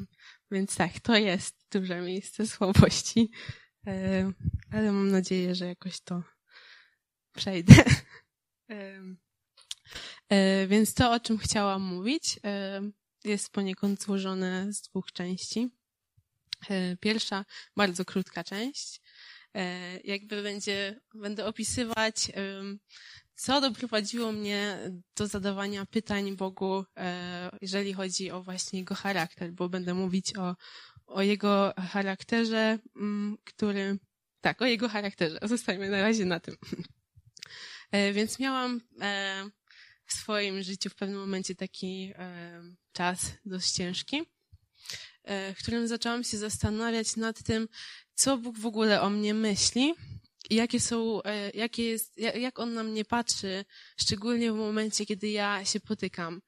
Więc tak, to jest duże miejsce słabości, ale mam nadzieję, że jakoś to przejdę. Więc to, o czym chciałam mówić, jest poniekąd złożone z 2 części. Pierwsza, bardzo krótka część, będę opisywać, co doprowadziło mnie do zadawania pytań Bogu, jeżeli chodzi o właśnie Jego charakter, bo będę mówić o Jego charakterze, o Jego charakterze. Zostańmy na razie na tym. Więc miałam w swoim życiu w pewnym momencie taki czas dość ciężki, w którym zaczęłam się zastanawiać nad tym, co Bóg w ogóle o mnie myśli i jak On na mnie patrzy, szczególnie w momencie, kiedy ja się potykam.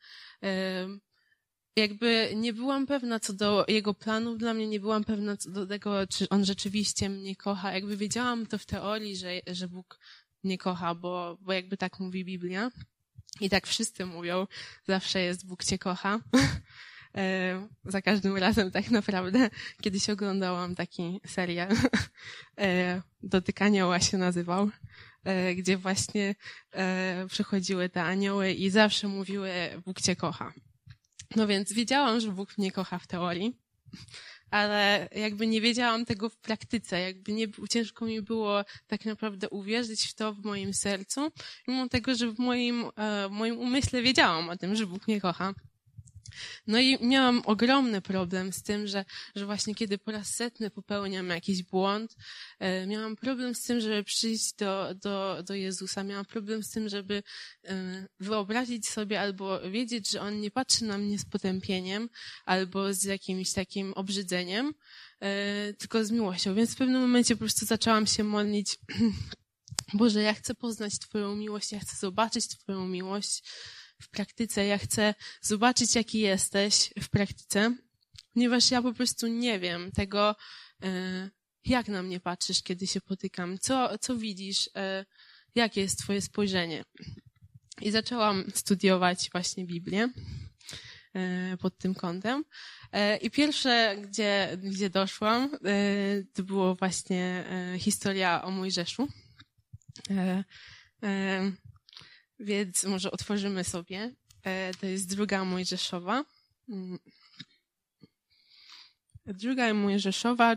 Nie byłam pewna co do Jego planów dla mnie, nie byłam pewna co do tego, czy On rzeczywiście mnie kocha. Wiedziałam to w teorii, że Bóg mnie kocha, bo tak mówi Biblia. I tak wszyscy mówią, zawsze jest Bóg cię kocha. Za każdym razem tak naprawdę. Kiedyś oglądałam taki serial, Dotyk Anioła się nazywał, gdzie właśnie przychodziły te anioły i zawsze mówiły, Bóg cię kocha. No więc wiedziałam, że Bóg mnie kocha w teorii, ale nie wiedziałam tego w praktyce, ciężko mi było tak naprawdę uwierzyć w to w moim sercu, mimo tego, że w moim umyśle wiedziałam o tym, że Bóg mnie kocha. No i miałam ogromny problem z tym, że właśnie kiedy po raz 100 popełniam jakiś błąd, miałam problem z tym, żeby przyjść do Jezusa, miałam problem z tym, żeby wyobrazić sobie albo wiedzieć, że On nie patrzy na mnie z potępieniem albo z jakimś takim obrzydzeniem, tylko z miłością. Więc w pewnym momencie po prostu zaczęłam się modlić, Boże, ja chcę poznać Twoją miłość, ja chcę zobaczyć Twoją miłość w praktyce, ja chcę zobaczyć, jaki jesteś w praktyce, ponieważ ja po prostu nie wiem tego, jak na mnie patrzysz, kiedy się potykam, co widzisz, jakie jest Twoje spojrzenie. I zaczęłam studiować właśnie Biblię pod tym kątem. I pierwsze, gdzie doszłam, to było właśnie historia o Mojżeszu. Więc może otworzymy sobie. To jest 2 Mojżeszowa. 2 Mojżeszowa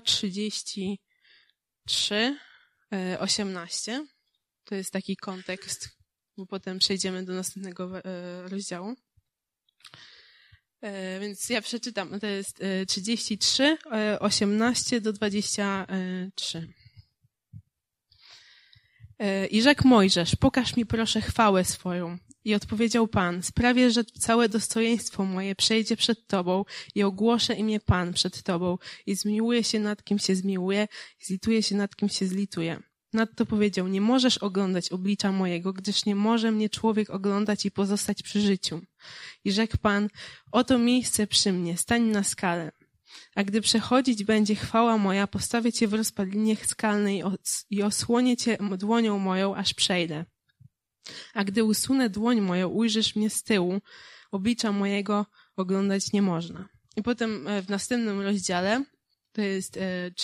33, 18. To jest taki kontekst, bo potem przejdziemy do następnego rozdziału. Więc ja przeczytam. To jest 33, 18 do 23. I rzekł Mojżesz, pokaż mi proszę chwałę swoją. I odpowiedział Pan, sprawię, że całe dostojeństwo moje przejdzie przed Tobą i ogłoszę imię Pan przed Tobą i zmiłuję się nad kim się zmiłuję i zlituję się nad kim się zlituję. Nadto powiedział, nie możesz oglądać oblicza mojego, gdyż nie może mnie człowiek oglądać i pozostać przy życiu. I rzekł Pan, oto miejsce przy mnie, stań na skale. A gdy przechodzić będzie chwała moja, postawię cię w rozpadlinie skalnej i osłonię cię dłonią moją, aż przejdę. A gdy usunę dłoń moją, ujrzysz mnie z tyłu, oblicza mojego oglądać nie można. I potem w następnym rozdziale, to jest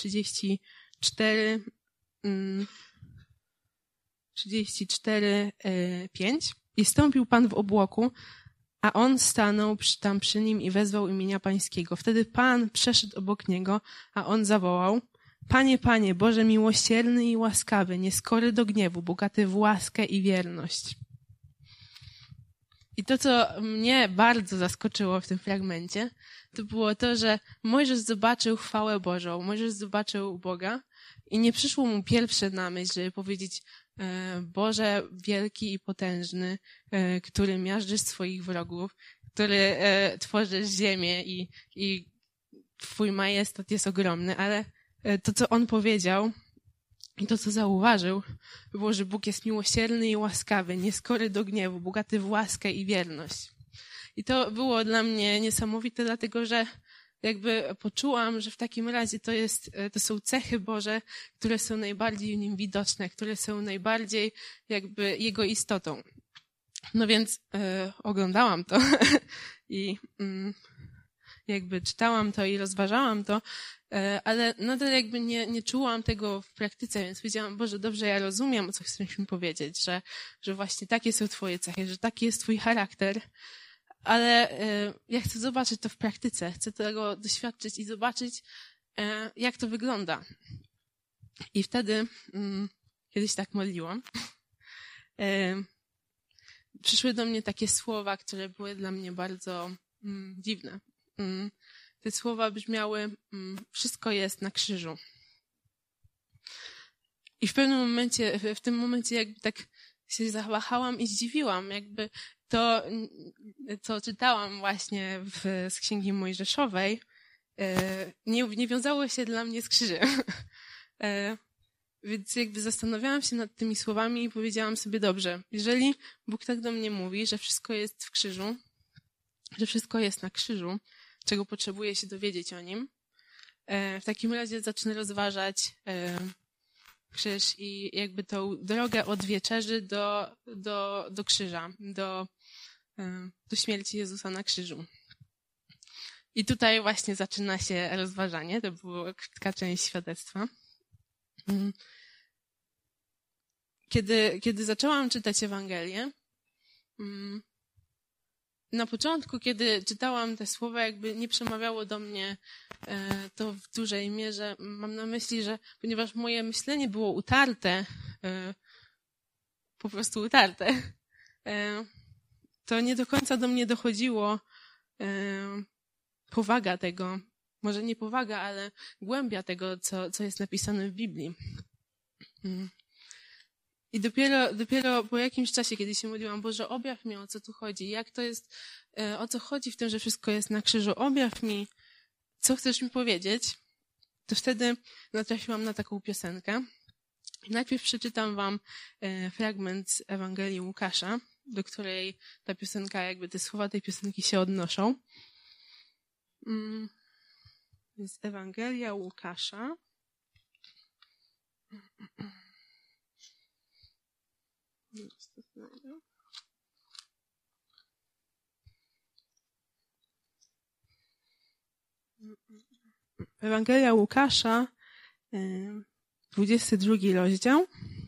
34:5. I stąpił Pan w obłoku, a on stanął tam przy nim i wezwał imienia Pańskiego. Wtedy Pan przeszedł obok niego, a on zawołał, Panie, Panie, Boże miłosierny i łaskawy, nieskory do gniewu, bogaty w łaskę i wierność. I to, co mnie bardzo zaskoczyło w tym fragmencie, to było to, że Mojżesz zobaczył chwałę Bożą, Mojżesz zobaczył Boga i nie przyszło mu pierwsze na myśl, żeby powiedzieć, Boże wielki i potężny, który miażdżysz swoich wrogów, który tworzysz ziemię i Twój majestat jest ogromny, ale to, co on powiedział i to, co zauważył, było, że Bóg jest miłosierny i łaskawy, nieskory do gniewu, bogaty w łaskę i wierność. I to było dla mnie niesamowite, dlatego że poczułam, że w takim razie to są cechy Boże, które są najbardziej w nim widoczne, które są najbardziej Jego istotą. No więc oglądałam to jakby czytałam to i rozważałam to, ale nadal jakby nie czułam tego w praktyce, więc powiedziałam, Boże, dobrze, ja rozumiem, o co chcesz mi powiedzieć, że właśnie takie są twoje cechy, że taki jest twój charakter, ale ja chcę zobaczyć to w praktyce, chcę tego doświadczyć i zobaczyć, jak to wygląda. I wtedy kiedyś tak modliłam. Przyszły do mnie takie słowa, które były dla mnie bardzo dziwne. Te słowa brzmiały, wszystko jest na krzyżu. I w pewnym momencie, w tym momencie jakby tak się zawahałam i zdziwiłam, jakby to, co czytałam właśnie z Księgi Mojżeszowej, nie wiązało się dla mnie z krzyżem. Więc jakby zastanawiałam się nad tymi słowami i powiedziałam sobie, dobrze, jeżeli Bóg tak do mnie mówi, że wszystko jest w krzyżu, że wszystko jest na krzyżu, czego potrzebuję się dowiedzieć o nim, w takim razie zacznę rozważać krzyż i jakby tą drogę od wieczerzy do krzyża, do śmierci Jezusa na krzyżu. I tutaj właśnie zaczyna się rozważanie, to była krótka część świadectwa. Kiedy zaczęłam czytać Ewangelię, na początku, kiedy czytałam te słowa, jakby nie przemawiało do mnie to w dużej mierze. Mam na myśli, że ponieważ moje myślenie było utarte, po prostu utarte, to nie do końca do mnie dochodziło powaga tego, może nie powaga, ale głębia tego, co jest napisane w Biblii. I dopiero po jakimś czasie, kiedy się modliłam, Boże, objaw mi, o co tu chodzi, jak to jest, o co chodzi w tym, że wszystko jest na krzyżu, objaw mi, co chcesz mi powiedzieć, to wtedy natrafiłam na taką piosenkę. I najpierw przeczytam wam fragment z Ewangelii Łukasza, do której ta piosenka, jakby te słowa tej piosenki się odnoszą. Więc Ewangelia Łukasza. Ewangelia Łukasza, 22 rozdział,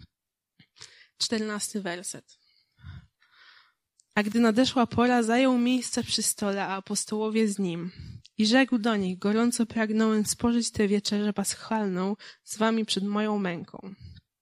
14 werset. A gdy nadeszła pora, zajął miejsce przy stole, a apostołowie z nim. I rzekł do nich, gorąco pragnąłem spożyć tę wieczerzę paschalną z wami przed moją męką.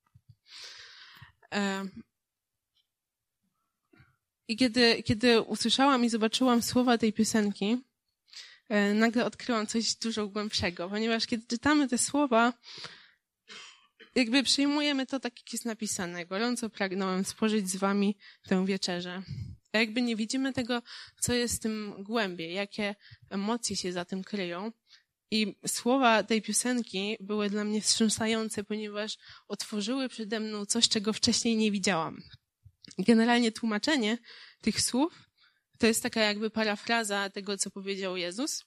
I kiedy usłyszałam i zobaczyłam słowa tej piosenki, nagle odkryłam coś dużo głębszego, ponieważ kiedy czytamy te słowa, jakby przyjmujemy to tak, jak jest napisane. Gorąco pragnąłem spożyć z wami tę wieczerzę. A jakby nie widzimy tego, co jest w tym głębiej, jakie emocje się za tym kryją. I słowa tej piosenki były dla mnie wstrząsające, ponieważ otworzyły przede mną coś, czego wcześniej nie widziałam. Generalnie tłumaczenie tych słów to jest taka jakby parafraza tego, co powiedział Jezus.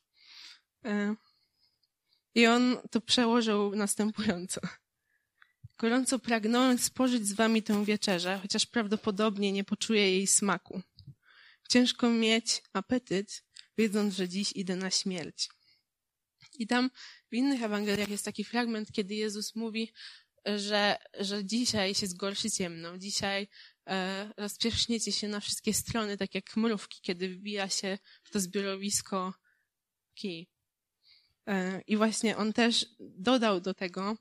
I on to przełożył następująco. Gorąco pragnąłem spożyć z wami tę wieczerzę, chociaż prawdopodobnie nie poczuję jej smaku. Ciężko mieć apetyt, wiedząc, że dziś idę na śmierć. I tam w innych Ewangeliach jest taki fragment, kiedy Jezus mówi, że dzisiaj się zgorszy ciemno, dzisiaj rozpierzchniecie się na wszystkie strony, tak jak mrówki, kiedy wbija się w to zbiorowisko kij. I właśnie on też dodał do tego,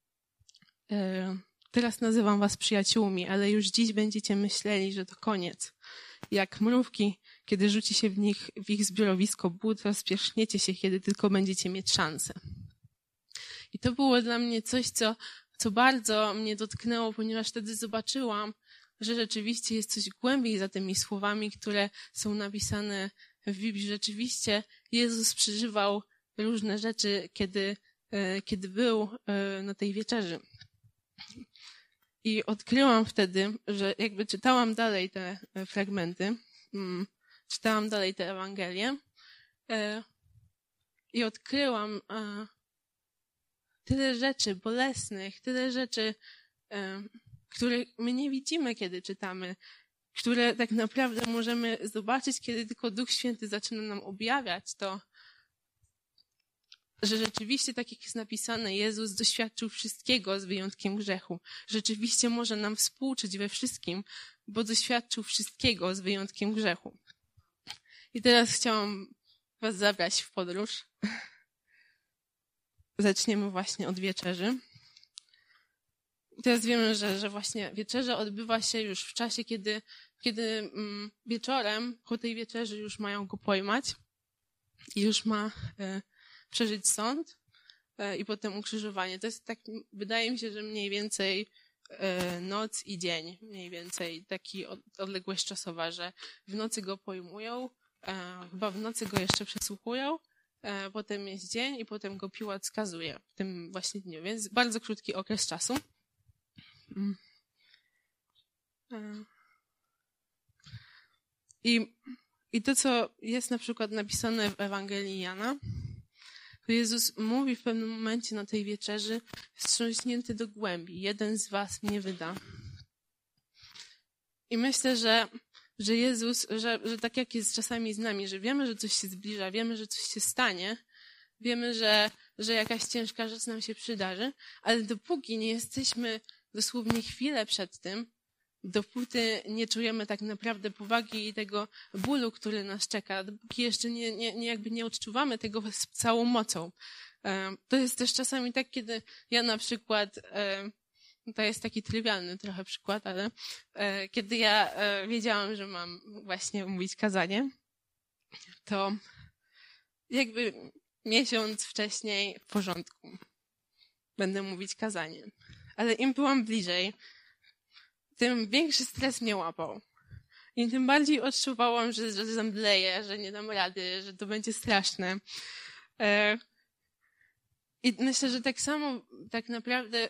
teraz nazywam was przyjaciółmi, ale już dziś będziecie myśleli, że to koniec. Jak mrówki, kiedy rzuci się w ich zbiorowisko but, rozpierzchniecie się, kiedy tylko będziecie mieć szansę. I to było dla mnie coś, co bardzo mnie dotknęło, ponieważ wtedy zobaczyłam, że rzeczywiście jest coś głębiej za tymi słowami, które są napisane w Biblii. Rzeczywiście Jezus przeżywał różne rzeczy, kiedy był na tej wieczerzy. I odkryłam wtedy, że jakby czytałam dalej te fragmenty, czytałam dalej te Ewangelie i odkryłam tyle rzeczy bolesnych, tyle rzeczy, których my nie widzimy, kiedy czytamy, które tak naprawdę możemy zobaczyć, kiedy tylko Duch Święty zaczyna nam objawiać to, że rzeczywiście, tak jak jest napisane, Jezus doświadczył wszystkiego z wyjątkiem grzechu. Rzeczywiście może nam współczuć we wszystkim, bo doświadczył wszystkiego z wyjątkiem grzechu. I teraz chciałam was zabrać w podróż. Zaczniemy właśnie od wieczerzy. I teraz wiemy, że właśnie wieczerza odbywa się już w czasie, kiedy wieczorem po tej wieczerzy już mają go pojmać i już ma przeżyć sąd i potem ukrzyżowanie. To jest tak, wydaje mi się, że mniej więcej noc i dzień, mniej więcej taki odległość czasowa, że w nocy go pojmują, chyba w nocy go jeszcze przesłuchują, potem jest dzień i potem go Piłat skazuje w tym właśnie dniu, więc bardzo krótki okres czasu. I to, co jest na przykład napisane w Ewangelii Jana, to Jezus mówi w pewnym momencie na tej wieczerzy, wstrząśnięty do głębi, jeden z was mnie wyda. I myślę, że Jezus, że tak jak jest czasami z nami, że wiemy, że coś się zbliża, wiemy, że coś się stanie, wiemy, że jakaś ciężka rzecz nam się przydarzy, ale dopóki nie jesteśmy dosłownie chwilę przed tym, dopóty nie czujemy tak naprawdę powagi i tego bólu, który nas czeka, dopóki jeszcze nie odczuwamy tego z całą mocą. To jest też czasami tak, kiedy ja na przykład, to jest taki trywialny trochę przykład, ale kiedy ja wiedziałam, że mam właśnie mówić kazanie, to jakby miesiąc wcześniej w porządku będę mówić kazanie. Ale im byłam bliżej, tym większy stres mnie łapał. I tym bardziej odczuwałam, że zemdleję, że nie dam rady, że to będzie straszne. I myślę, że tak samo, tak naprawdę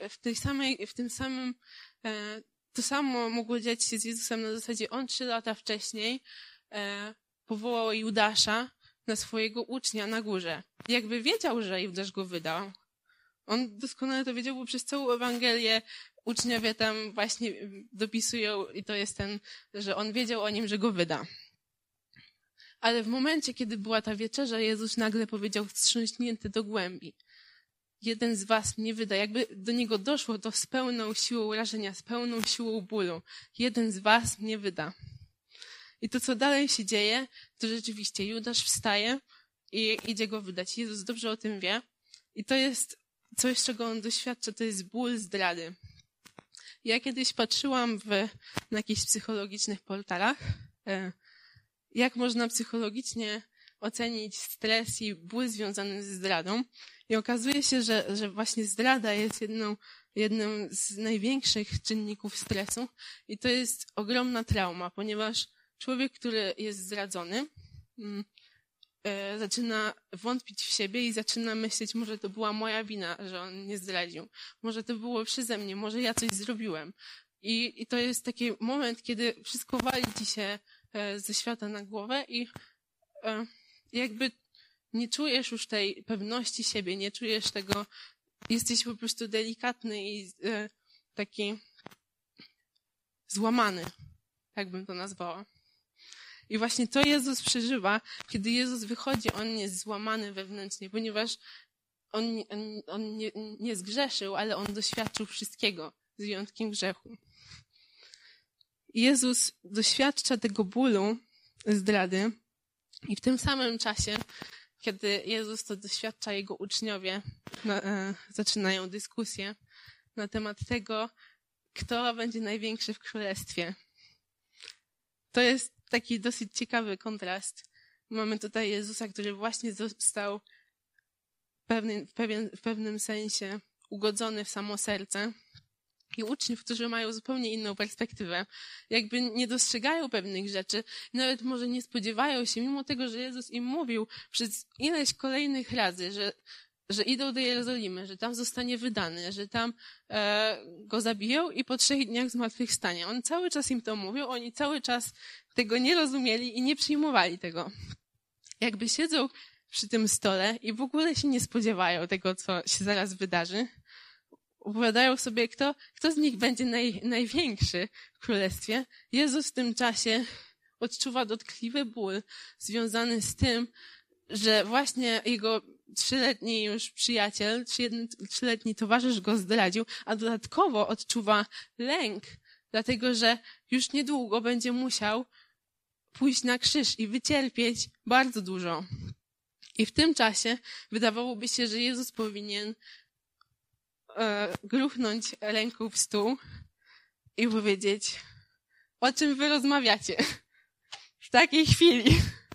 to samo mogło dziać się z Jezusem na zasadzie on 3 lata wcześniej powołał Judasza na swojego ucznia na górze. Jakby wiedział, że Judasz go wydał. On doskonale to wiedział, bo przez całą Ewangelię uczniowie tam właśnie dopisują i to jest że on wiedział o nim, że go wyda. Ale w momencie, kiedy była ta wieczerza, Jezus nagle powiedział wstrząśnięty do głębi. Jeden z was mnie wyda. Jakby do niego doszło to z pełną siłą rażenia, z pełną siłą bólu. Jeden z was mnie wyda. I to, co dalej się dzieje, to rzeczywiście Judasz wstaje i idzie go wydać. Jezus dobrze o tym wie. I to jest coś, czego on doświadcza, to jest ból zdrady. Ja kiedyś patrzyłam na jakichś psychologicznych portalach, jak można psychologicznie ocenić stres i ból związany ze zdradą. I okazuje się, że właśnie zdrada jest jednym z największych czynników stresu i to jest ogromna trauma, ponieważ człowiek, który jest zdradzony, zaczyna wątpić w siebie i zaczyna myśleć, może to była moja wina, że on mnie zdradził. Może to było przeze mnie, może ja coś zrobiłem. I to jest taki moment, kiedy wszystko wali ci się ze świata na głowę i jakby nie czujesz już tej pewności siebie, nie czujesz tego, jesteś po prostu delikatny i taki złamany, tak bym to nazwała. I właśnie to Jezus przeżywa, kiedy Jezus wychodzi, on jest złamany wewnętrznie, ponieważ on nie zgrzeszył, ale on doświadczył wszystkiego, z wyjątkiem grzechu. Jezus doświadcza tego bólu zdrady i w tym samym czasie, kiedy Jezus to doświadcza, jego uczniowie zaczynają dyskusję na temat tego, kto będzie największy w królestwie. To jest taki dosyć ciekawy kontrast. Mamy tutaj Jezusa, który właśnie został w pewnym sensie ugodzony w samo serce i uczniów, którzy mają zupełnie inną perspektywę. Jakby nie dostrzegają pewnych rzeczy, nawet może nie spodziewają się, mimo tego, że Jezus im mówił przez ileś kolejnych razy, że idą do Jerozolimy, że tam zostanie wydany, że tam go zabiją i po 3 dniach zmartwychwstanie. On cały czas im to mówił, oni cały czas tego nie rozumieli i nie przyjmowali tego. Jakby siedzą przy tym stole i w ogóle się nie spodziewają tego, co się zaraz wydarzy. Opowiadają sobie, kto z nich będzie największy w królestwie. Jezus w tym czasie odczuwa dotkliwy ból związany z tym, że właśnie jego 3-letni już przyjaciel, 3-letni towarzysz go zdradził, a dodatkowo odczuwa lęk, dlatego że już niedługo będzie musiał pójść na krzyż i wycierpieć bardzo dużo. I w tym czasie wydawałoby się, że Jezus powinien gruchnąć ręką w stół i powiedzieć: o czym wy rozmawiacie w takiej chwili?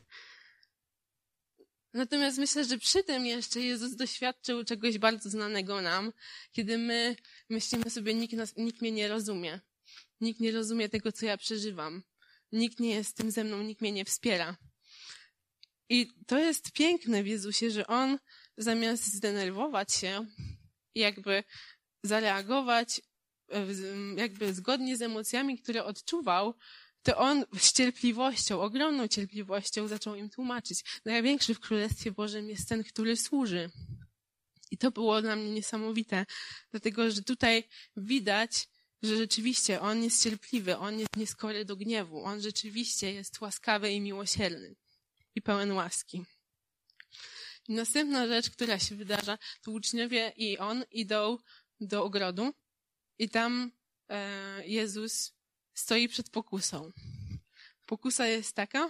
Natomiast myślę, że przy tym jeszcze Jezus doświadczył czegoś bardzo znanego nam, kiedy my myślimy sobie, nikt mnie nie rozumie. Nikt nie rozumie tego, co ja przeżywam. Nikt nie jest tym ze mną, nikt mnie nie wspiera. I to jest piękne w Jezusie, że On zamiast zdenerwować się i jakby zareagować jakby zgodnie z emocjami, które odczuwał, to On z cierpliwością, ogromną cierpliwością zaczął im tłumaczyć. Największy w Królestwie Bożym jest ten, który służy. I to było dla mnie niesamowite, dlatego że tutaj widać, że rzeczywiście On jest cierpliwy, On jest nieskory do gniewu, On rzeczywiście jest łaskawy i miłosierny i pełen łaski. I następna rzecz, która się wydarza, to uczniowie i On idą do ogrodu i tam Jezus stoi przed pokusą. Pokusa jest taka,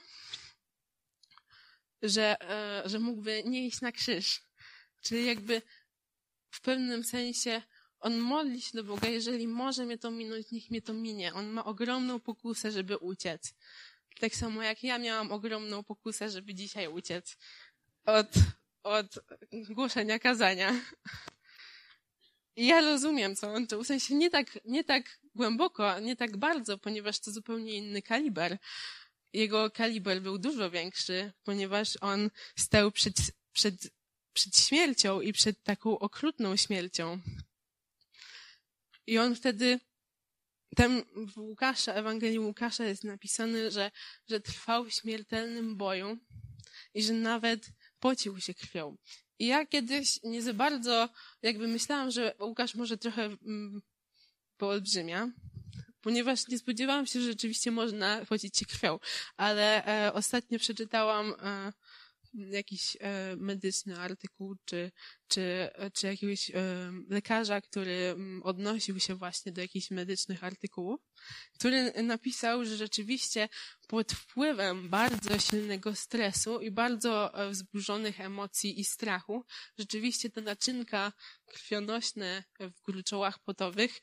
że mógłby nie iść na krzyż. Czyli jakby w pewnym sensie On modli się do Boga, jeżeli może mnie to minąć, niech mnie to minie. On ma ogromną pokusę, żeby uciec. Tak samo jak ja miałam ogromną pokusę, żeby dzisiaj uciec od głoszenia kazania. I ja rozumiem, co on czuł. W sensie nie tak głęboko, nie tak bardzo, ponieważ to zupełnie inny kaliber. Jego kaliber był dużo większy, ponieważ on stał przed śmiercią i przed taką okrutną śmiercią. I on wtedy, tam w Ewangelii Łukasza jest napisane, że trwał w śmiertelnym boju i że nawet pocił się krwią. I ja kiedyś nie za bardzo jakby myślałam, że Łukasz może trochę poolbrzymia, ponieważ nie spodziewałam się, że rzeczywiście można pocić się krwią, ale ostatnio przeczytałam jakiś medyczny artykuł, czy jakiegoś lekarza, który odnosił się właśnie do jakichś medycznych artykułów, który napisał, że rzeczywiście pod wpływem bardzo silnego stresu i bardzo wzburzonych emocji i strachu, rzeczywiście te naczynka krwionośne w gruczołach potowych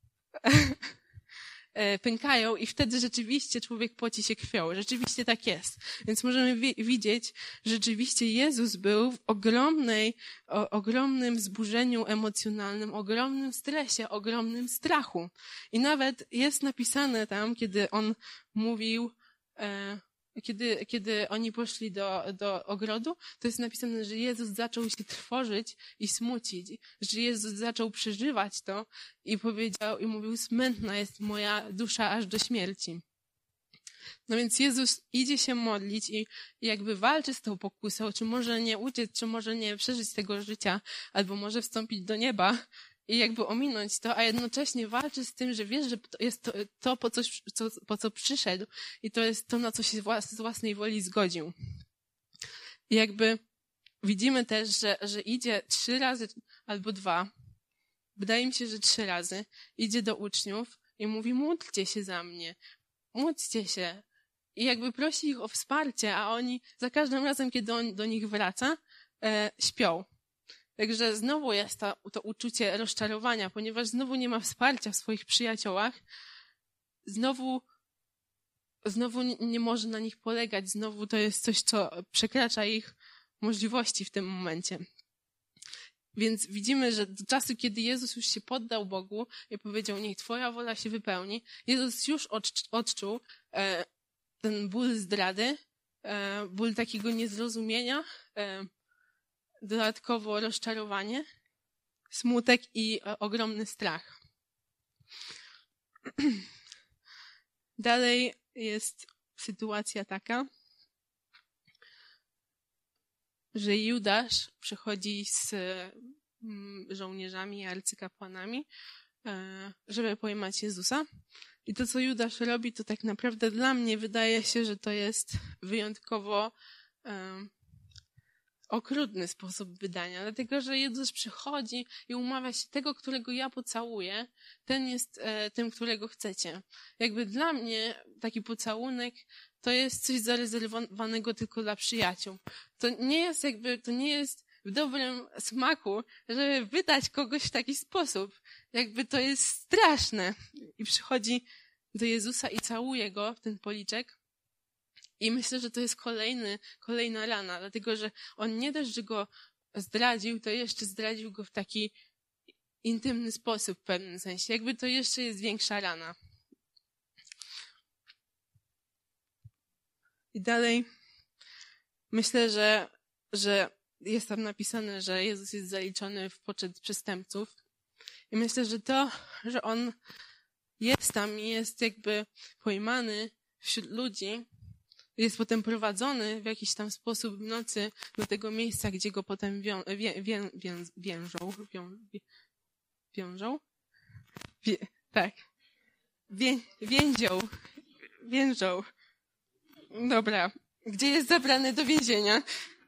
pękają i wtedy rzeczywiście człowiek poci się krwią. Rzeczywiście tak jest. Więc możemy widzieć, że rzeczywiście Jezus był w ogromnym wzburzeniu emocjonalnym, ogromnym stresie, ogromnym strachu. I nawet jest napisane tam, kiedy on mówił, kiedy oni poszli do ogrodu, to jest napisane, że Jezus zaczął się trwożyć i smucić, że Jezus zaczął przeżywać to i mówił, smętna jest moja dusza aż do śmierci. No więc Jezus idzie się modlić i jakby walczy z tą pokusą, czy może nie uciec, czy może nie przeżyć tego życia, albo może wstąpić do nieba i jakby ominąć to, a jednocześnie walczy z tym, że wiesz, że to jest to po co przyszedł i to jest to, na co się z własnej woli zgodził. I jakby widzimy też, że idzie 3 razy albo 2, wydaje mi się, że 3 razy, idzie do uczniów i mówi, módlcie się za mnie, módlcie się. I jakby prosi ich o wsparcie, a oni za każdym razem, kiedy on do nich wraca, śpią. Także znowu jest to uczucie rozczarowania, ponieważ znowu nie ma wsparcia w swoich przyjaciołach, znowu nie może na nich polegać, znowu to jest coś, co przekracza ich możliwości w tym momencie. Więc widzimy, że do czasu, kiedy Jezus już się poddał Bogu i powiedział, niech Twoja wola się wypełni, Jezus już odczuł ten ból zdrady, ból takiego niezrozumienia, dodatkowo rozczarowanie, smutek i ogromny strach. Dalej jest sytuacja taka, że Judasz przychodzi z żołnierzami i arcykapłanami, żeby pojmać Jezusa. I to, co Judasz robi, to tak naprawdę dla mnie wydaje się, że to jest wyjątkowo okrutny sposób wydania, dlatego że Jezus przychodzi i umawia się, tego, którego ja pocałuję, ten jest tym, którego chcecie. Jakby dla mnie taki pocałunek to jest coś zarezerwowanego tylko dla przyjaciół. To nie jest w dobrym smaku, żeby wydać kogoś w taki sposób. Jakby to jest straszne. I przychodzi do Jezusa i całuje go w ten policzek. I myślę, że to jest kolejna rana, dlatego że on nie dość, że go zdradził, to jeszcze zdradził go w taki intymny sposób w pewnym sensie. Jakby to jeszcze jest większa rana. I dalej myślę, że jest tam napisane, że Jezus jest zaliczony w poczet przestępców. I myślę, że to, że on jest tam i jest jakby pojmany wśród ludzi, jest potem prowadzony w jakiś tam sposób w nocy do tego miejsca, gdzie go potem więzią. Dobra. Gdzie jest zabrany do więzienia.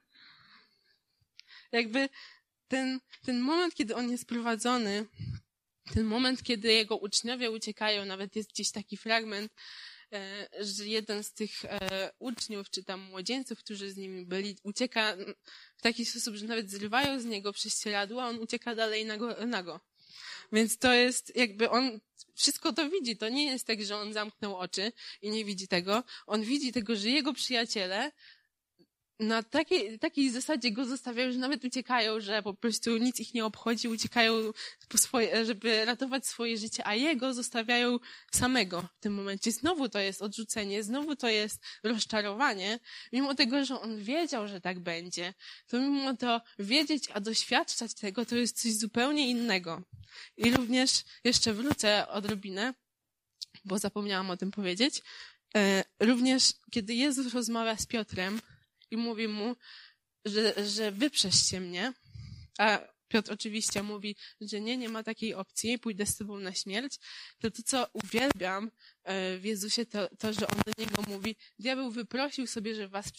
Jakby ten moment, kiedy on jest prowadzony, ten moment, kiedy jego uczniowie uciekają, nawet jest gdzieś taki fragment, że jeden z tych uczniów, czy tam młodzieńców, którzy z nimi byli, ucieka w taki sposób, że nawet zrywają z niego prześcieradło, a on ucieka dalej nago. Więc to jest jakby on wszystko to widzi. To nie jest tak, że on zamknął oczy i nie widzi tego. On widzi tego, że jego przyjaciele na takiej zasadzie go zostawiają, że nawet uciekają, że po prostu nic ich nie obchodzi, uciekają żeby ratować swoje życie, a jego zostawiają samego w tym momencie. Znowu to jest odrzucenie, znowu to jest rozczarowanie. Mimo tego, że on wiedział, że tak będzie, to mimo to wiedzieć, a doświadczać tego, to jest coś zupełnie innego. I również jeszcze wrócę odrobinę, bo zapomniałam o tym powiedzieć. Również kiedy Jezus rozmawia z Piotrem, i mówi mu, że wyprzeście mnie, a Piotr oczywiście mówi, że nie ma takiej opcji, pójdę z tobą na śmierć, to co uwielbiam w Jezusie, to, że on do niego mówi, diabeł wyprosił sobie, że was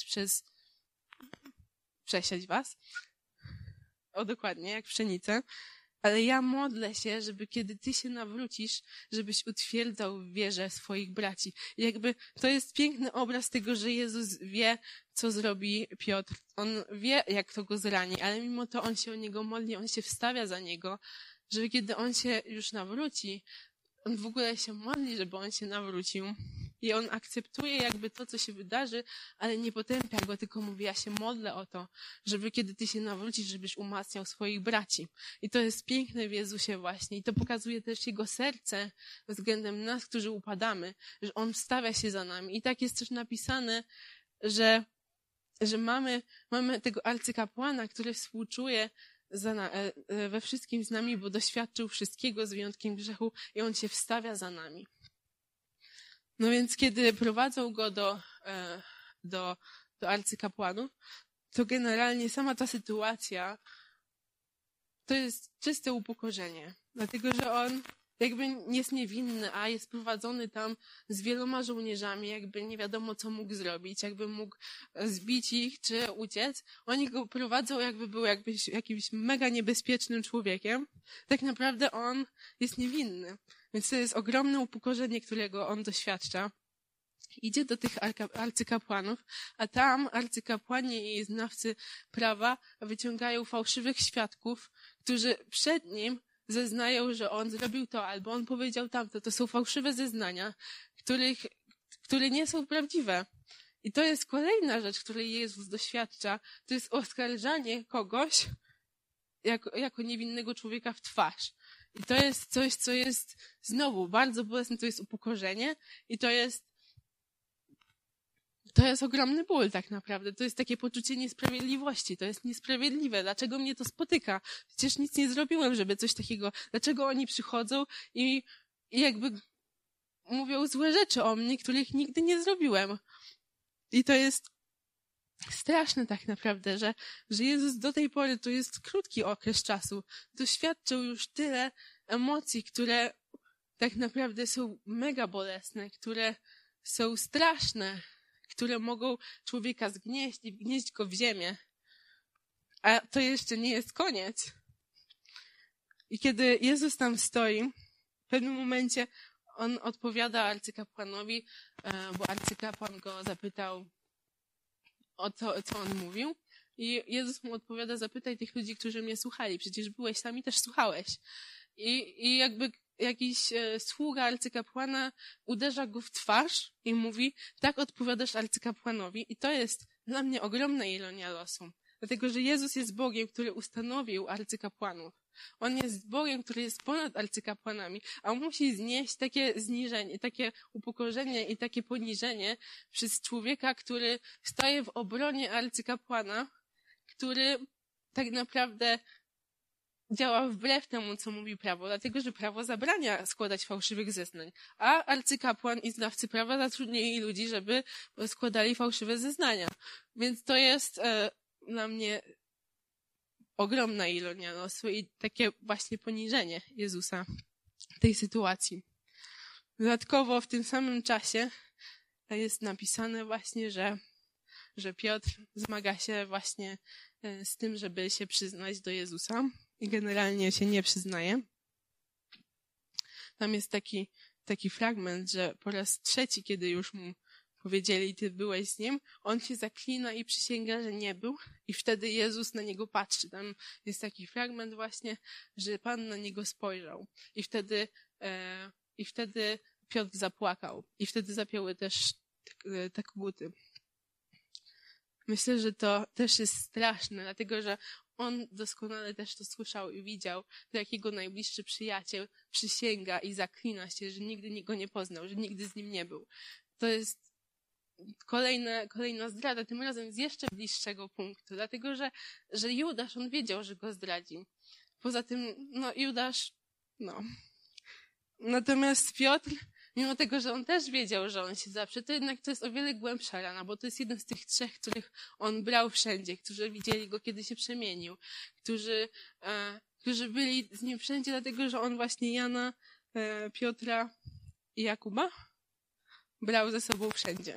przesiać was, dokładnie, jak pszenicę, ale ja modlę się, żeby kiedy ty się nawrócisz, żebyś utwierdzał w wierze swoich braci. I jakby to jest piękny obraz tego, że Jezus wie, co zrobi Piotr. On wie, jak to go zrani, ale mimo to on się o niego modli, on się wstawia za niego, żeby kiedy on się już nawróci, on w ogóle się modli, żeby on się nawrócił. I on akceptuje jakby to, co się wydarzy, ale nie potępia go, tylko mówi, ja się modlę o to, żeby kiedy ty się nawrócisz, żebyś umacniał swoich braci. I to jest piękne w Jezusie właśnie. I to pokazuje też jego serce względem nas, którzy upadamy, że on wstawia się za nami. I tak jest też napisane, że mamy tego arcykapłana, który współczuje we wszystkim z nami, bo doświadczył wszystkiego z wyjątkiem grzechu i on się wstawia za nami. No więc kiedy prowadzą go do arcykapłanów, to generalnie sama ta sytuacja to jest czyste upokorzenie, dlatego że on jakby jest niewinny, a jest prowadzony tam z wieloma żołnierzami, jakby nie wiadomo, co mógł zrobić, jakby mógł zbić ich czy uciec. Oni go prowadzą, jakby był jakimś mega niebezpiecznym człowiekiem. Tak naprawdę on jest niewinny, więc to jest ogromne upokorzenie, którego on doświadcza. Idzie do tych arcykapłanów, a tam arcykapłani i znawcy prawa wyciągają fałszywych świadków, którzy przed nim zeznają, że on zrobił to, albo on powiedział tamto. To są fałszywe zeznania, które nie są prawdziwe. I to jest kolejna rzecz, której Jezus doświadcza. To jest oskarżanie kogoś jako niewinnego człowieka w twarz. I to jest coś, co jest znowu bardzo bolesne, to jest upokorzenie i to jest ogromny ból tak naprawdę. To jest takie poczucie niesprawiedliwości. To jest niesprawiedliwe. Dlaczego mnie to spotyka? Przecież nic nie zrobiłem, żeby coś takiego... Dlaczego oni przychodzą i jakby mówią złe rzeczy o mnie, których nigdy nie zrobiłem? I to jest straszne tak naprawdę, że Jezus do tej pory, to jest krótki okres czasu, doświadczył już tyle emocji, które tak naprawdę są mega bolesne, które są straszne, które mogą człowieka zgnieść i wgnieść go w ziemię. A to jeszcze nie jest koniec. I kiedy Jezus tam stoi, w pewnym momencie on odpowiada arcykapłanowi, bo arcykapłan go zapytał o to, co on mówił. I Jezus mu odpowiada, zapytaj tych ludzi, którzy mnie słuchali. Przecież byłeś tam i też słuchałeś. I jakby jakiś sługa arcykapłana uderza go w twarz i mówi, tak odpowiadasz arcykapłanowi. I to jest dla mnie ogromna ironia losu. Dlatego, że Jezus jest Bogiem, który ustanowił arcykapłanów. On jest Bogiem, który jest ponad arcykapłanami, a on musi znieść takie zniżenie, takie upokorzenie i takie poniżenie przez człowieka, który staje w obronie arcykapłana, który tak naprawdę działa wbrew temu, co mówi prawo, dlatego, że prawo zabrania składać fałszywych zeznań, a arcykapłan i znawcy prawa zatrudnili ludzi, żeby składali fałszywe zeznania. Więc to jest dla mnie ogromna ironia losu i takie właśnie poniżenie Jezusa w tej sytuacji. Dodatkowo w tym samym czasie jest napisane właśnie, że Piotr zmaga się właśnie z tym, żeby się przyznać do Jezusa i generalnie się nie przyznaje. Tam jest taki fragment, że po raz trzeci, kiedy już mu powiedzieli, ty byłeś z nim, on się zaklina i przysięga, że nie był i wtedy Jezus na niego patrzy. Tam jest taki fragment właśnie, że Pan na niego spojrzał i wtedy Piotr zapłakał i wtedy zapięły też te koguty. Myślę, że to też jest straszne, dlatego że on doskonale też to słyszał i widział, to jak jego najbliższy przyjaciel przysięga i zaklina się, że nigdy go nie poznał, że nigdy z nim nie był. To jest kolejna zdrada, tym razem z jeszcze bliższego punktu, dlatego że Judasz, on wiedział, że go zdradzi. Poza tym, Judasz, Natomiast Piotr, mimo tego, że on też wiedział, że on się zaprze, to jednak to jest o wiele głębsza rana, bo to jest jeden z tych trzech, których on brał wszędzie, którzy widzieli go, kiedy się przemienił, którzy byli z nim wszędzie, dlatego, że on właśnie Jana, Piotra i Jakuba brał ze sobą wszędzie.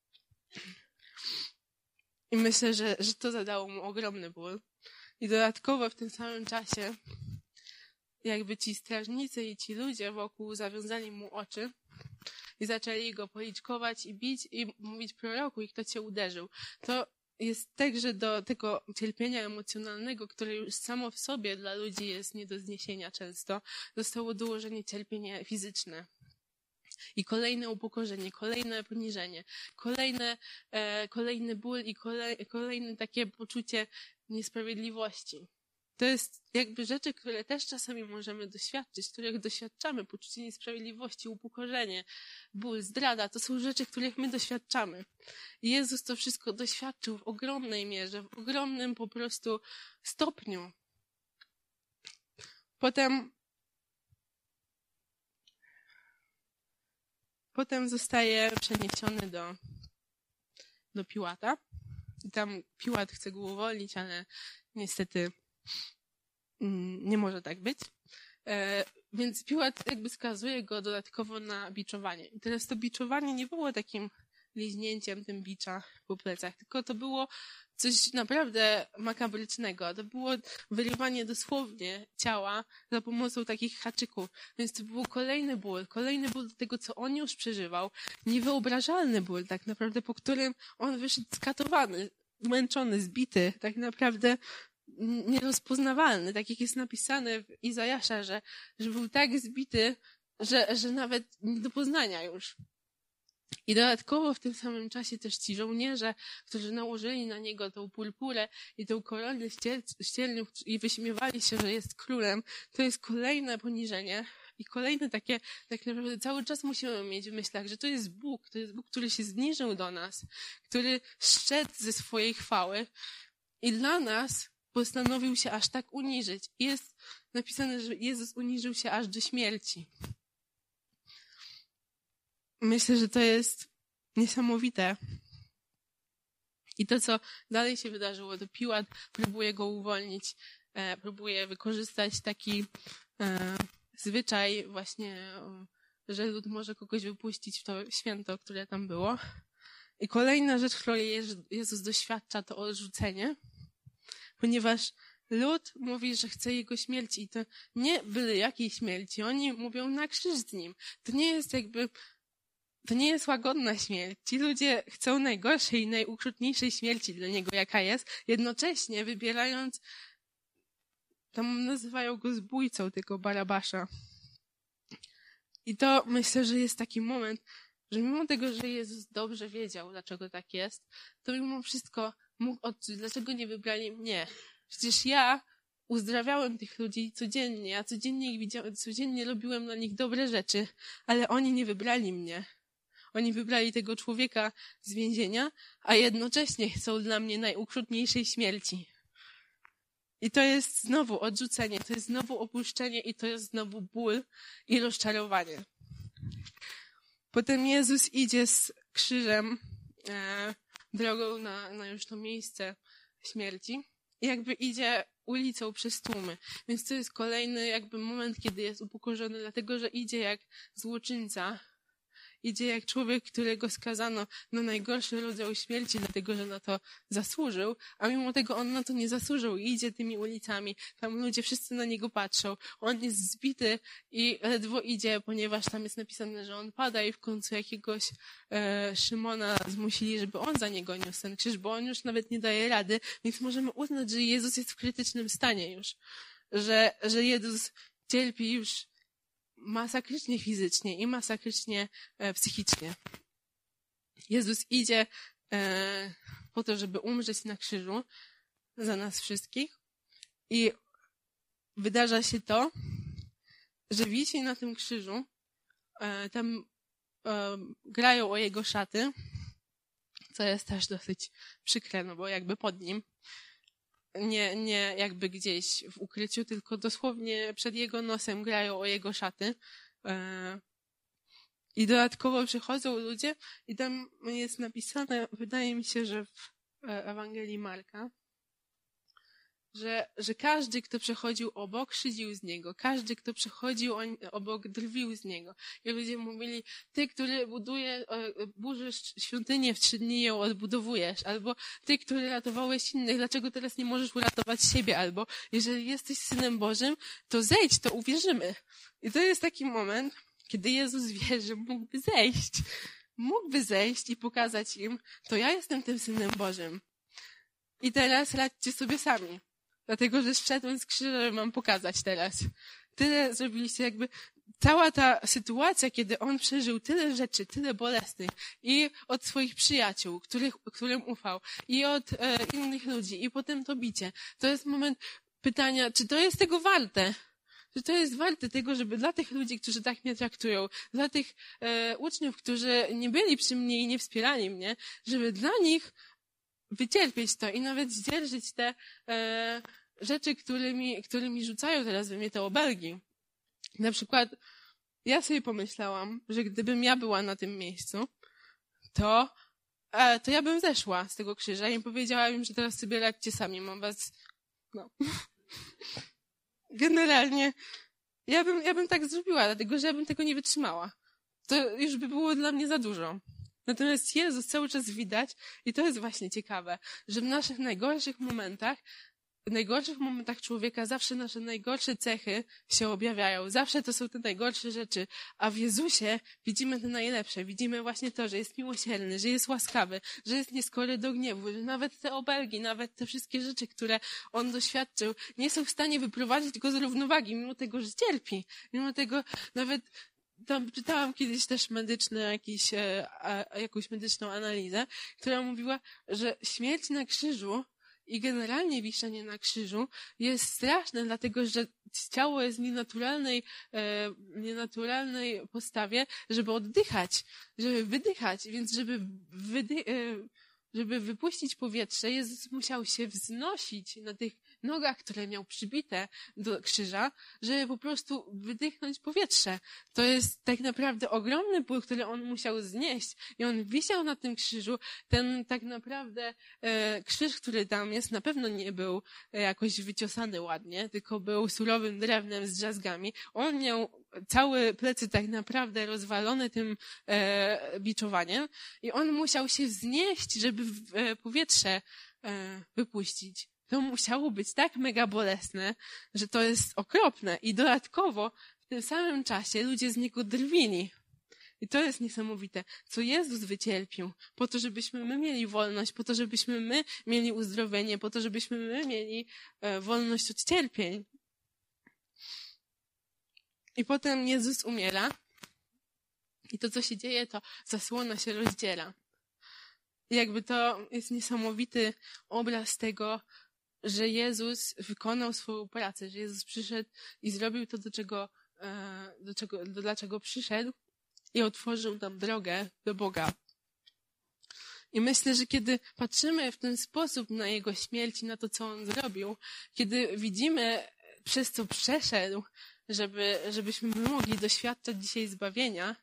I myślę, że to zadało mu ogromny ból. I dodatkowo w tym samym czasie jakby ci strażnicy i ci ludzie wokół zawiązali mu oczy i zaczęli go policzkować i bić i mówić proroku, i kto cię uderzył. To jest także do tego cierpienia emocjonalnego, które już samo w sobie dla ludzi jest nie do zniesienia często, zostało dołożenie cierpienie fizyczne. I kolejne upokorzenie, kolejne poniżenie, kolejny ból i kolejne takie poczucie niesprawiedliwości. To jest jakby rzeczy, które też czasami możemy doświadczyć, których doświadczamy. Poczucie niesprawiedliwości, upokorzenie, ból, zdrada, to są rzeczy, których my doświadczamy. I Jezus to wszystko doświadczył w ogromnej mierze, w ogromnym po prostu stopniu. Potem zostaje przeniesiony do Piłata. I tam Piłat chce go uwolnić, ale niestety nie może tak być. Więc Piłat jakby skazuje go dodatkowo na biczowanie. I teraz to biczowanie nie było takim liźnięciem tym bicza po plecach, tylko to było coś naprawdę makabrycznego. To było wyrywanie dosłownie ciała za pomocą takich haczyków. Więc to był kolejny ból do tego, co on już przeżywał. Niewyobrażalny ból tak naprawdę, po którym on wyszedł skatowany, zmęczony, zbity, tak naprawdę nierozpoznawalny, tak jak jest napisane w Izajasza, że był tak zbity, że nawet nie do poznania już. I dodatkowo w tym samym czasie też ci żołnierze, którzy nałożyli na niego tą purpurę i tą koronę ścierniów i wyśmiewali się, że jest królem, to jest kolejne poniżenie i kolejne takie, tak naprawdę cały czas musimy mieć w myślach, że to jest Bóg, który się zniżył do nas, który zszedł ze swojej chwały i dla nas postanowił się aż tak uniżyć. I jest napisane, że Jezus uniżył się aż do śmierci. Myślę, że to jest niesamowite. I to, co dalej się wydarzyło, to Piłat próbuje go uwolnić, próbuje wykorzystać taki zwyczaj właśnie, że lud może kogoś wypuścić w to święto, które tam było. I kolejna rzecz, której Jezus doświadcza, to odrzucenie. ponieważ lud mówi, że chce jego śmierci i to nie byle jakiej śmierci. Oni mówią na krzyż z nim. To nie jest łagodna śmierć. Ci ludzie chcą najgorszej i najukrutniejszej śmierci dla niego, jaka jest, jednocześnie wybierając, tam nazywają go zbójcą, tego Barabasza. I to myślę, że jest taki moment, że mimo tego, że Jezus dobrze wiedział, dlaczego tak jest, to mimo wszystko mógł odczuć, dlaczego nie wybrali mnie. Przecież ja uzdrawiałem tych ludzi codziennie, ja codziennie ich widziałem, codziennie robiłem dla nich dobre rzeczy, ale oni nie wybrali mnie. Oni wybrali tego człowieka z więzienia, a jednocześnie chcą dla mnie najukrutniejszej śmierci. I to jest znowu odrzucenie, to jest znowu opuszczenie i to jest znowu ból i rozczarowanie. Potem Jezus idzie z krzyżem drogą na już to miejsce śmierci i jakby idzie ulicą przez tłumy. Więc to jest kolejny jakby moment, kiedy jest upokorzony, dlatego że idzie jak złoczyńca. Idzie jak człowiek, którego skazano na najgorszy rodzaj śmierci, dlatego że na to zasłużył, a mimo tego on na to nie zasłużył i idzie tymi ulicami. Tam ludzie wszyscy na niego patrzą. On jest zbity i ledwo idzie, ponieważ tam jest napisane, że on pada i w końcu jakiegoś Szymona zmusili, żeby on za niego niósł ten krzyż, bo on już nawet nie daje rady, więc możemy uznać, że Jezus jest w krytycznym stanie już. Że Jezus cierpi już masakrycznie fizycznie i masakrycznie psychicznie. Jezus idzie po to, żeby umrzeć na krzyżu za nas wszystkich i wydarza się to, że wisi na tym krzyżu, tam grają o jego szaty, co jest też dosyć przykre, no bo jakby pod nim, nie jakby gdzieś w ukryciu, tylko dosłownie przed jego nosem grają o jego szaty. I dodatkowo przychodzą ludzie i tam jest napisane, wydaje mi się, że w Ewangelii Marka, że każdy, kto przechodził obok, szydził z niego. Każdy, kto przechodził obok, drwił z niego. I ludzie mówili, ty, który burzysz świątynię w 3 dni, ją odbudowujesz. Albo ty, który ratowałeś innych, dlaczego teraz nie możesz uratować siebie? Albo jeżeli jesteś Synem Bożym, to zejdź, to uwierzymy. I to jest taki moment, kiedy Jezus wie, że mógłby zejść i pokazać im, to ja jestem tym Synem Bożym. I teraz radźcie sobie sami. Dlatego, że zszedłem z krzyża, żeby mam pokazać teraz. Tyle zrobiliście, jakby cała ta sytuacja, kiedy on przeżył tyle rzeczy, tyle bolesnych i od swoich przyjaciół, którym ufał, i od innych ludzi, i potem to bicie. To jest moment pytania, czy to jest tego warte? Czy to jest warte tego, żeby dla tych ludzi, którzy tak mnie traktują, dla tych uczniów, którzy nie byli przy mnie i nie wspierali mnie, żeby dla nich wycierpieć to i nawet zdzierżyć te rzeczy, którymi rzucają teraz we mnie te obelgi. Na przykład ja sobie pomyślałam, że gdybym ja była na tym miejscu, to ja bym zeszła z tego krzyża i powiedziałam im, że teraz sobie radźcie sami, mam was, no. Generalnie ja bym tak zrobiła, dlatego że ja bym tego nie wytrzymała. To już by było dla mnie za dużo. Natomiast Jezus cały czas widać, i to jest właśnie ciekawe, że w naszych najgorszych momentach człowieka zawsze nasze najgorsze cechy się objawiają. Zawsze to są te najgorsze rzeczy. A w Jezusie widzimy te najlepsze. Widzimy właśnie to, że jest miłosierny, że jest łaskawy, że jest nieskory do gniewu, że nawet te obelgi, nawet te wszystkie rzeczy, które On doświadczył, nie są w stanie wyprowadzić Go z równowagi, mimo tego, że cierpi. Mimo tego nawet tam czytałam kiedyś też jakąś medyczną analizę, która mówiła, że śmierć na krzyżu i generalnie wiszenie na krzyżu jest straszne, dlatego że ciało jest w nienaturalnej postawie, żeby oddychać, żeby wydychać, więc żeby wypuścić powietrze, Jezus musiał się wznosić na tych nogach, które miał przybite do krzyża, żeby po prostu wydychnąć powietrze. To jest tak naprawdę ogromny ból, który on musiał znieść. I on wisiał na tym krzyżu. Ten tak naprawdę krzyż, który tam jest, na pewno nie był jakoś wyciosany ładnie, tylko był surowym drewnem z drzazgami. On miał całe plecy tak naprawdę rozwalone tym biczowaniem i on musiał się wznieść, żeby powietrze wypuścić. to musiało być tak mega bolesne, że to jest okropne. I dodatkowo w tym samym czasie ludzie z niego drwili. I to jest niesamowite, co Jezus wycierpił, po to, żebyśmy my mieli wolność, po to, żebyśmy my mieli uzdrowienie, po to, żebyśmy my mieli wolność od cierpień. I potem Jezus umiera i to, co się dzieje, to zasłona się rozdziela. I jakby to jest niesamowity obraz tego, że Jezus wykonał swoją pracę, że Jezus przyszedł i zrobił to, dlaczego przyszedł i otworzył nam drogę do Boga. I myślę, że kiedy patrzymy w ten sposób na Jego śmierć i na to, co On zrobił, kiedy widzimy, przez co przeszedł, żebyśmy my mogli doświadczać dzisiaj zbawienia,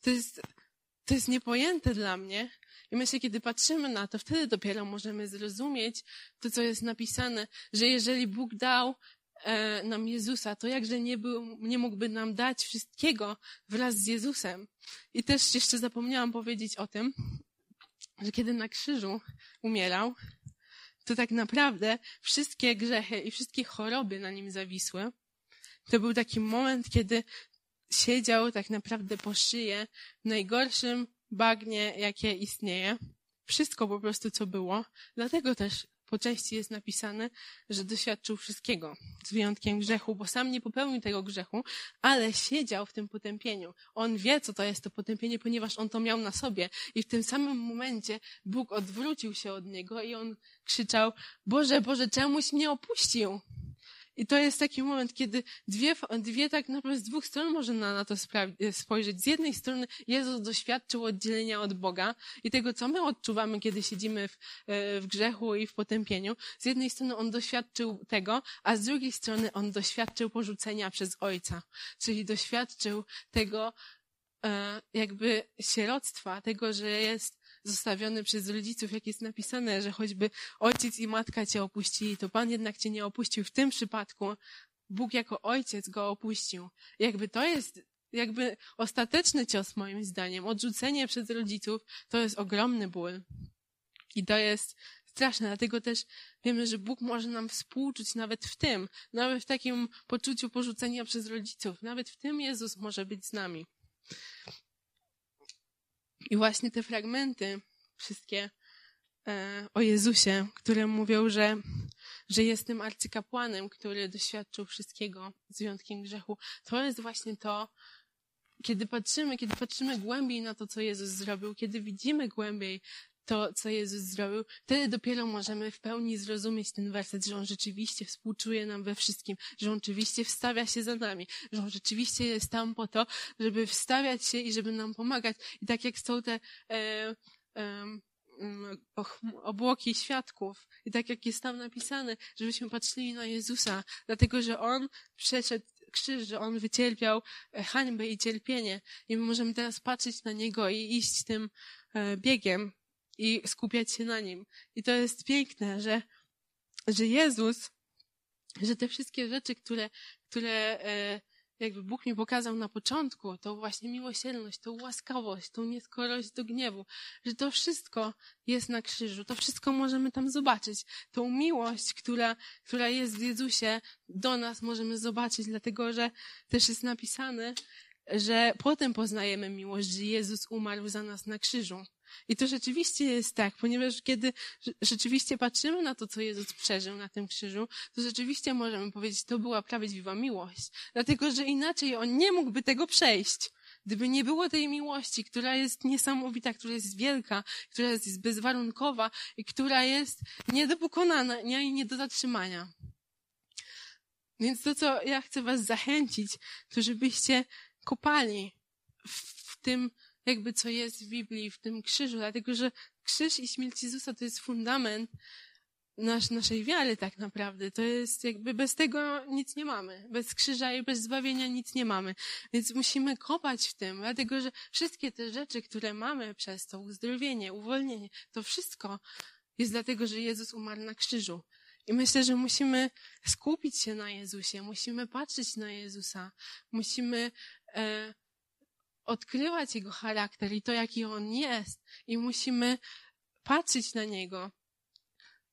to jest niepojęte dla mnie. I myślę, kiedy patrzymy na to, wtedy dopiero możemy zrozumieć to, co jest napisane, że jeżeli Bóg dał nam Jezusa, to jakże nie mógłby nam dać wszystkiego wraz z Jezusem. I też jeszcze zapomniałam powiedzieć o tym, że kiedy na krzyżu umierał, to tak naprawdę wszystkie grzechy i wszystkie choroby na nim zawisły. To był taki moment, kiedy siedział tak naprawdę po szyję w najgorszym bagnie, jakie istnieje. Wszystko po prostu, co było. Dlatego też po części jest napisane, że doświadczył wszystkiego, z wyjątkiem grzechu, bo sam nie popełnił tego grzechu, ale siedział w tym potępieniu. On wie, co to jest to potępienie, ponieważ on to miał na sobie. I w tym samym momencie Bóg odwrócił się od niego i on krzyczał: Boże, Boże, czemuś mnie opuścił? I to jest taki moment, kiedy dwie tak naprawdę z dwóch stron można na to spojrzeć. Z jednej strony Jezus doświadczył oddzielenia od Boga i tego, co my odczuwamy, kiedy siedzimy w grzechu i w potępieniu. Z jednej strony On doświadczył tego, a z drugiej strony On doświadczył porzucenia przez Ojca. Czyli doświadczył tego jakby sieroctwa, tego, że jest zostawiony przez rodziców, jak jest napisane, że choćby ojciec i matka cię opuścili, to Pan jednak cię nie opuścił. W tym przypadku Bóg jako ojciec go opuścił. Jakby to jest ostateczny cios, moim zdaniem. Odrzucenie przez rodziców to jest ogromny ból. I to jest straszne. Dlatego też wiemy, że Bóg może nam współczuć nawet w tym, nawet w takim poczuciu porzucenia przez rodziców. Nawet w tym Jezus może być z nami. I właśnie te fragmenty, wszystkie o Jezusie, które mówią, że jest tym arcykapłanem, który doświadczył wszystkiego z wyjątkiem grzechu, to jest właśnie to, kiedy patrzymy głębiej na to, co Jezus zrobił, kiedy widzimy głębiej to, co Jezus zrobił, wtedy dopiero możemy w pełni zrozumieć ten werset, że On rzeczywiście współczuje nam we wszystkim, że On rzeczywiście wstawia się za nami, że On rzeczywiście jest tam po to, żeby wstawiać się i żeby nam pomagać. I tak jak są te obłoki świadków i tak jak jest tam napisane, żebyśmy patrzyli na Jezusa, dlatego że On przeszedł krzyż, że On wycierpiał hańbę i cierpienie i my możemy teraz patrzeć na Niego i iść tym biegiem i skupiać się na Nim. I to jest piękne, że Jezus, że te wszystkie rzeczy, które jakby Bóg mi pokazał na początku, to właśnie miłosierność, tą łaskawość, tą nieskorość do gniewu, że to wszystko jest na krzyżu, to wszystko możemy tam zobaczyć. Tą miłość, która jest w Jezusie, do nas możemy zobaczyć, dlatego że też jest napisane, że potem poznajemy miłość, że Jezus umarł za nas na krzyżu. I to rzeczywiście jest tak, ponieważ kiedy rzeczywiście patrzymy na to, co Jezus przeżył na tym krzyżu, to rzeczywiście możemy powiedzieć, to była prawdziwa miłość. Dlatego, że inaczej On nie mógłby tego przejść. Gdyby nie było tej miłości, która jest niesamowita, która jest wielka, która jest bezwarunkowa i która jest nie do pokonania i nie do zatrzymania. Więc to, co ja chcę was zachęcić, to żebyście kopali w tym, jakby co jest w Biblii, w tym krzyżu, dlatego że krzyż i śmierć Jezusa to jest fundament naszej wiary tak naprawdę. To jest jakby bez tego nic nie mamy. Bez krzyża i bez zbawienia nic nie mamy. Więc musimy kopać w tym, dlatego że wszystkie te rzeczy, które mamy przez to, uzdrowienie, uwolnienie, to wszystko jest dlatego, że Jezus umarł na krzyżu. I myślę, że musimy skupić się na Jezusie, musimy patrzeć na Jezusa, musimy odkrywać Jego charakter i to, jaki On jest. I musimy patrzeć na Niego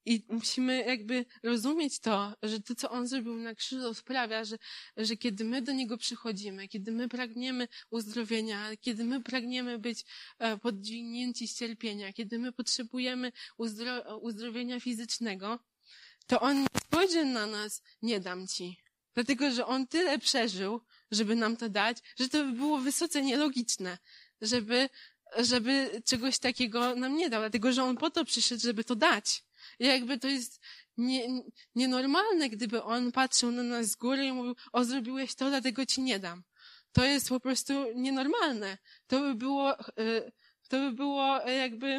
I musimy jakby rozumieć to, że to, co On zrobił na krzyżu, sprawia, że kiedy my do Niego przychodzimy, kiedy my pragniemy uzdrowienia, kiedy my pragniemy być podźwignięci z cierpienia, kiedy my potrzebujemy uzdrowienia fizycznego, to On nie spojrzy na nas, nie dam ci. Dlatego, że On tyle przeżył, żeby nam to dać, że to by było wysoce nielogiczne, żeby czegoś takiego nam nie dał. Dlatego, że On po to przyszedł, żeby to dać. I jakby to jest nienormalne, gdyby On patrzył na nas z góry i mówił, zrobiłeś to, dlatego ci nie dam. To jest po prostu nienormalne. To by było jakby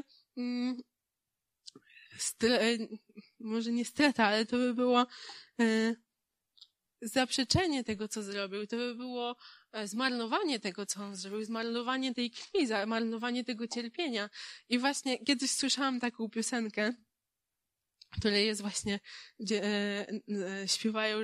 może nie strata, ale to by było zaprzeczenie tego, co zrobił. To by było zmarnowanie tego, co On zrobił, zmarnowanie tej krwi, zmarnowanie tego cierpienia. I właśnie kiedyś słyszałam taką piosenkę, w której jest właśnie, gdzie śpiewają,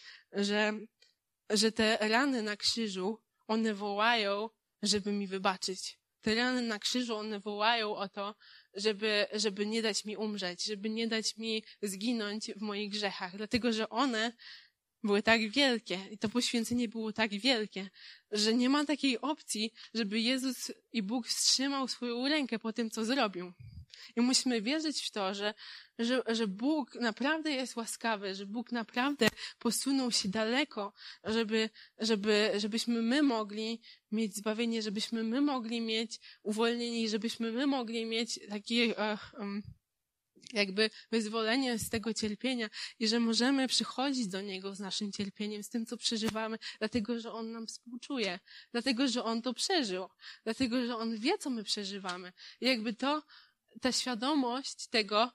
że te rany na krzyżu, one wołają, żeby mi wybaczyć. Te rany na krzyżu, one wołają o to, żeby nie dać mi umrzeć, żeby nie dać mi zginąć w moich grzechach, dlatego, że one były tak wielkie i to poświęcenie było tak wielkie, że nie ma takiej opcji, żeby Jezus i Bóg wstrzymał swoją rękę po tym, co zrobił. I musimy wierzyć w to, że Bóg naprawdę jest łaskawy, że Bóg naprawdę posunął się daleko, żebyśmy my mogli mieć zbawienie, żebyśmy my mogli mieć uwolnienie, żebyśmy my mogli mieć takie jakby wyzwolenie z tego cierpienia i że możemy przychodzić do Niego z naszym cierpieniem, z tym, co przeżywamy, dlatego, że On nam współczuje, dlatego, że On to przeżył, dlatego, że On wie, co my przeżywamy. I jakby ta świadomość tego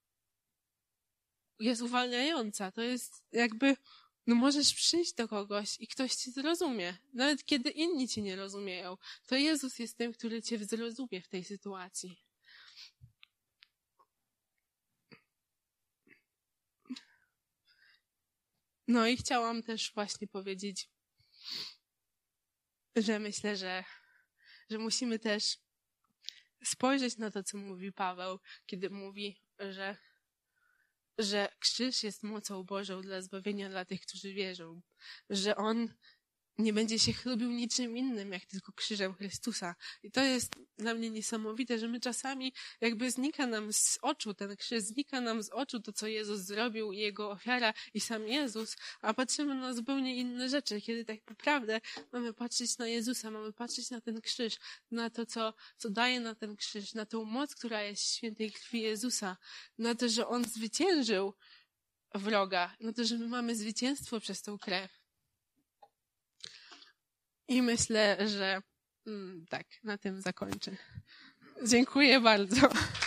jest uwalniająca. To jest jakby, możesz przyjść do kogoś i ktoś cię zrozumie. Nawet kiedy inni cię nie rozumieją. To Jezus jest tym, który cię zrozumie w tej sytuacji. No i chciałam też właśnie powiedzieć, że myślę, że musimy też spojrzeć na to, co mówi Paweł, kiedy mówi, że krzyż jest mocą Bożą dla zbawienia dla tych, którzy wierzą. Że On nie będzie się chlubił niczym innym, jak tylko krzyżem Chrystusa. I to jest dla mnie niesamowite, że my czasami jakby znika nam z oczu ten krzyż, znika nam z oczu to, co Jezus zrobił i Jego ofiara i sam Jezus, a patrzymy na zupełnie inne rzeczy, kiedy tak naprawdę mamy patrzeć na Jezusa, mamy patrzeć na ten krzyż, na to, co daje na ten krzyż, na tą moc, która jest w świętej krwi Jezusa, na to, że On zwyciężył wroga, na to, że my mamy zwycięstwo przez tą krew. I myślę, że tak, na tym zakończę. Dziękuję bardzo.